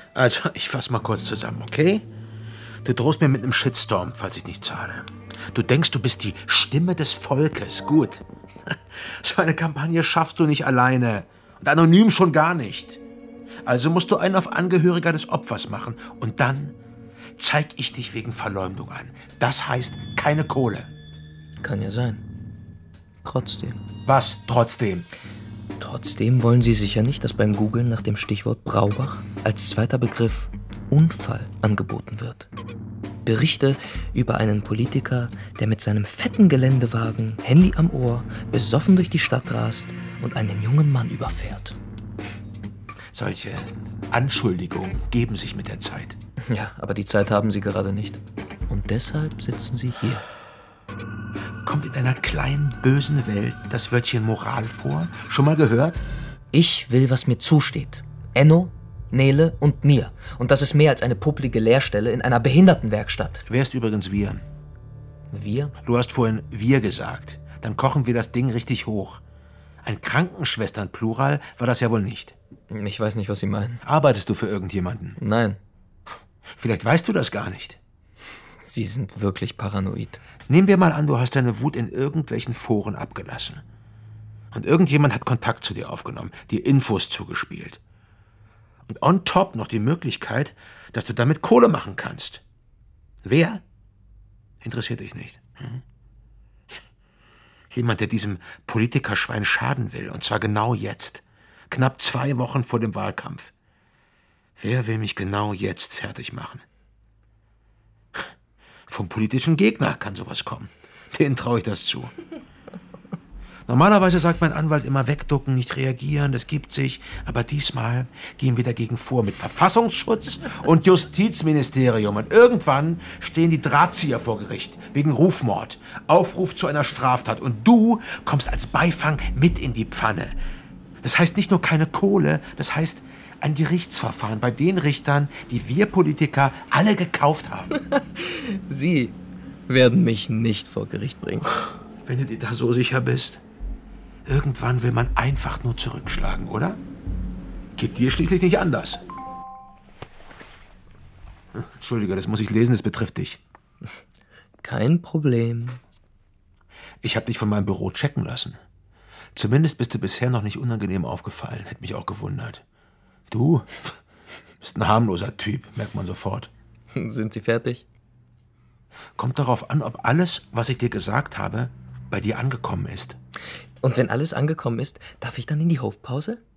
Also, ich fass mal kurz zusammen, okay? Du drohst mir mit einem Shitstorm, falls ich nicht zahle. Du denkst, du bist die Stimme des Volkes. Gut. So eine Kampagne schaffst du nicht alleine. Und anonym schon gar nicht. Also musst du einen auf Angehöriger des Opfers machen. Und dann zeig ich dich wegen Verleumdung an. Das heißt, keine Kohle. Kann ja sein. Trotzdem. Was trotzdem? Trotzdem wollen Sie sicher nicht, dass beim Googlen nach dem Stichwort Braubach als zweiter Begriff Unfall angeboten wird. Berichte über einen Politiker, der mit seinem fetten Geländewagen, Handy am Ohr, besoffen durch die Stadt rast und einen jungen Mann überfährt. Solche Anschuldigungen geben sich mit der Zeit. Ja, aber die Zeit haben Sie gerade nicht. Und deshalb sitzen Sie hier. Kommt in deiner kleinen, bösen Welt das Wörtchen Moral vor? Schon mal gehört? Ich will, was mir zusteht. Enno, Nele und mir. Und das ist mehr als eine publige Lehrstelle in einer Behindertenwerkstatt. Wer ist übrigens wir? Wir? Du hast vorhin wir gesagt. Dann kochen wir das Ding richtig hoch. Ein Krankenschwestern-Plural war das ja wohl nicht. Ich weiß nicht, was Sie meinen. Arbeitest du für irgendjemanden? Nein. Vielleicht weißt du das gar nicht. Sie sind wirklich paranoid. Nehmen wir mal an, du hast deine Wut in irgendwelchen Foren abgelassen. Und irgendjemand hat Kontakt zu dir aufgenommen, dir Infos zugespielt. Und on top noch die Möglichkeit, dass du damit Kohle machen kannst. Wer? Interessiert dich nicht. Jemand, der diesem Politikerschwein schaden will. Und zwar genau jetzt. Knapp 2 Wochen vor dem Wahlkampf. Wer will mich genau jetzt fertig machen? Vom politischen Gegner kann sowas kommen. Denen traue ich das zu. Normalerweise sagt mein Anwalt immer wegducken, nicht reagieren, das gibt sich. Aber diesmal gehen wir dagegen vor mit Verfassungsschutz und Justizministerium. Und irgendwann stehen die Drahtzieher vor Gericht wegen Rufmord, Aufruf zu einer Straftat. Und du kommst als Beifang mit in die Pfanne. Das heißt nicht nur keine Kohle, das heißt ein Gerichtsverfahren bei den Richtern, die wir Politiker alle gekauft haben. Sie werden mich nicht vor Gericht bringen. Wenn du dir da so sicher bist. Irgendwann will man einfach nur zurückschlagen, oder? Geht dir schließlich nicht anders. Entschuldige, das muss ich lesen, das betrifft dich. Kein Problem. Ich habe dich von meinem Büro checken lassen. Zumindest bist du bisher noch nicht unangenehm aufgefallen. Hätte mich auch gewundert. Du bist ein harmloser Typ, merkt man sofort. Sind Sie fertig? Kommt darauf an, ob alles, was ich dir gesagt habe, bei dir angekommen ist. Und wenn alles angekommen ist, darf ich dann in die Hofpause?